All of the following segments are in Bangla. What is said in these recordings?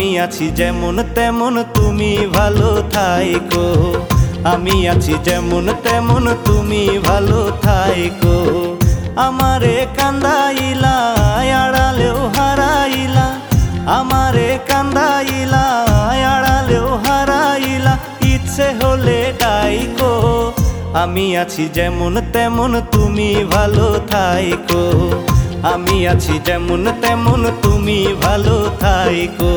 আমি আছি যেমন তেমন তুমি ভালো থাইকো। আমি আছি যেমন তেমন তুমি ভালো থাইকো। আমারে কান্দাইলা আড়ালেও হারাইলা, আমারে কান্দাইলা আড়ালেও হারাইলা, ইচ্ছে হলে ডাইকো। আমি আছি যেমন তেমন তুমি ভালো থাইকো। আমি আছি যেমন তেমন তুমি ভালো থাইকো।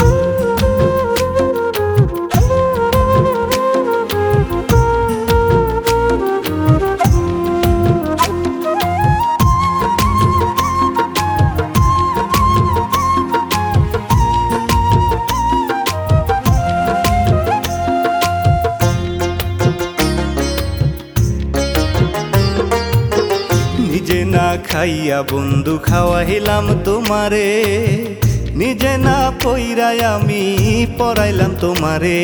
নিজে না খাইয়া বন্ধু খাওয়াইলাম তোমারে, নিজে না পইরাই আমি পড়াইলাম তোমারে।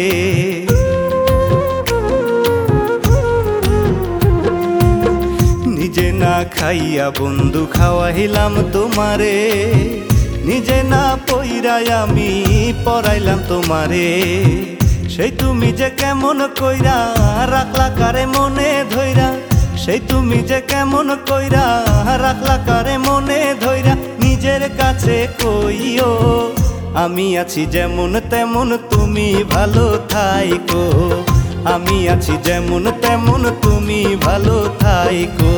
নিজে না খাইয়া বন্ধু খাওয়াইলাম তোমারে, নিজে না পইরাই আমি পড়াইলাম তোমারে। সেই তুমি যে কেমন কইরা রাখলা কারে মনে ধইরা, সেই তুমি যে কেমন কইরা রাখলা কারে মনে ধইরা, নিজের কাছে কইও। আমি আছি যেমন তেমন তুমি ভালো থাইকো। আমি আছি যেমন তেমন তুমি ভালো থাইকো।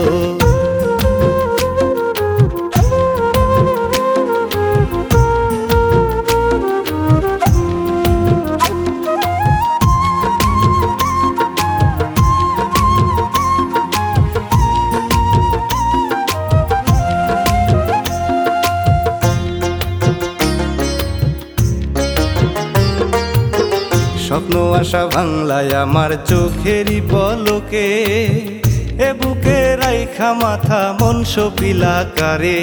স্বপ্ন আশা ভাঙলায় আমার চোখেরই পলকে, এ বুকে রাইখা মাথা মন সপিলা কারে।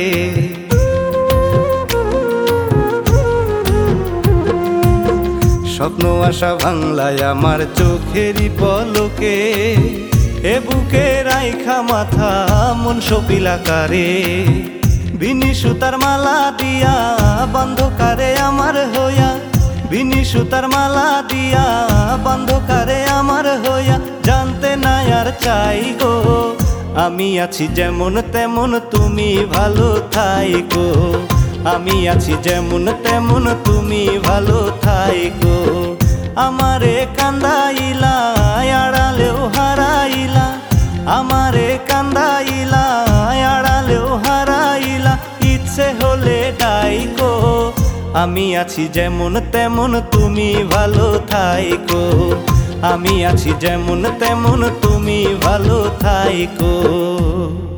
স্বপ্ন আশা ভাঙলায় আমার চোখেরই পলকে, এ বুকে রাইখা মাথা মন সপিলা কারে। বিনি সুতার মালা দিয়া বন্ধকারে আমার হইয়া, বিনি সুতার মালা দিয়া বন্ধকারে আমার হইয়া, জানতে নাই আর চাই গো। আমি আছি যেমন তেমন তুমি ভালো থাইকো। আমি আছি যেমন তেমন তুমি ভালো থাইকো। আমারে কান্দাইলা আড়ালেও হারাইলা, আমারে কান্দাইলা আড়ালেও হারাইলা, ইচ্ছে হলে ডাইকো। আমি আছি যেমন তেমন তুমি ভালো থাইকো। আমি আছি যেমন তেমন তুমি ভালো থাইকো।